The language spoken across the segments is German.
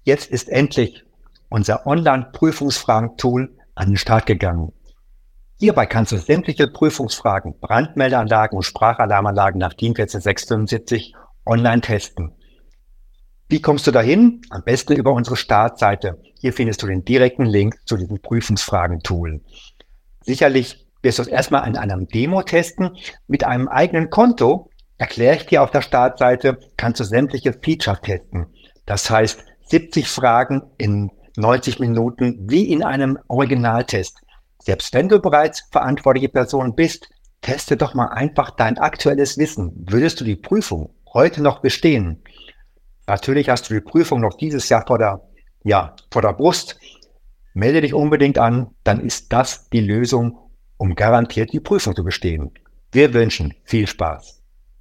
Jetzt ist endlich unser Online-Prüfungsfragen-Tool an den Start gegangen. Hierbei kannst du sämtliche Prüfungsfragen, Brandmeldeanlagen und Sprachalarmanlagen nach DIN 14675 online testen. Wie kommst du dahin? Am besten über unsere Startseite. Hier findest du den direkten Link zu diesem Prüfungsfragen-Tool. Sicherlich wirst du es erstmal in einem Demo testen. Mit einem eigenen Konto, erkläre ich dir auf der Startseite, kannst du sämtliche Features testen. Das heißt, 70 Fragen in 90 Minuten wie in einem Originaltest. Selbst wenn du bereits verantwortliche Person bist, teste doch mal einfach dein aktuelles Wissen. Würdest du die Prüfung heute noch bestehen? Natürlich hast du die Prüfung noch dieses Jahr vor der Brust. Melde dich unbedingt an, dann ist das die Lösung, um garantiert die Prüfung zu bestehen. Wir wünschen viel Spaß.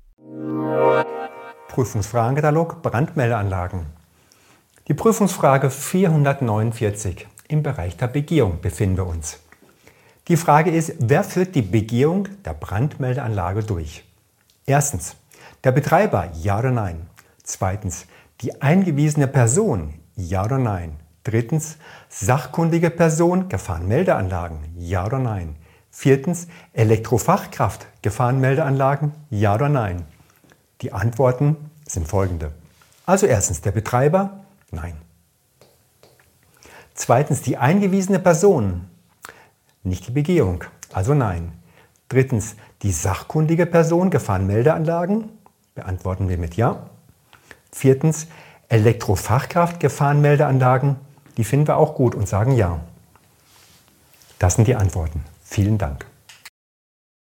Prüfungsfragenkatalog Brandmeldeanlagen. Die Prüfungsfrage 449 im Bereich der Begehung befinden wir uns. Die Frage ist, wer führt die Begehung der Brandmeldeanlage durch? Erstens, der Betreiber, ja oder nein. Zweitens, die eingewiesene Person, ja oder nein. Drittens, sachkundige Person, Gefahrenmeldeanlagen, ja oder nein. Viertens, Elektrofachkraft, Gefahrenmeldeanlagen, ja oder nein. Die Antworten sind folgende. Also erstens, der Betreiber, nein. Zweitens, die eingewiesene Person, nicht die Begehung, also nein. Drittens, die sachkundige Person, Gefahrenmeldeanlagen, beantworten wir mit ja. Viertens, Elektrofachkraft, Gefahrenmeldeanlagen, die finden wir auch gut und sagen ja. Das sind die Antworten. Vielen Dank.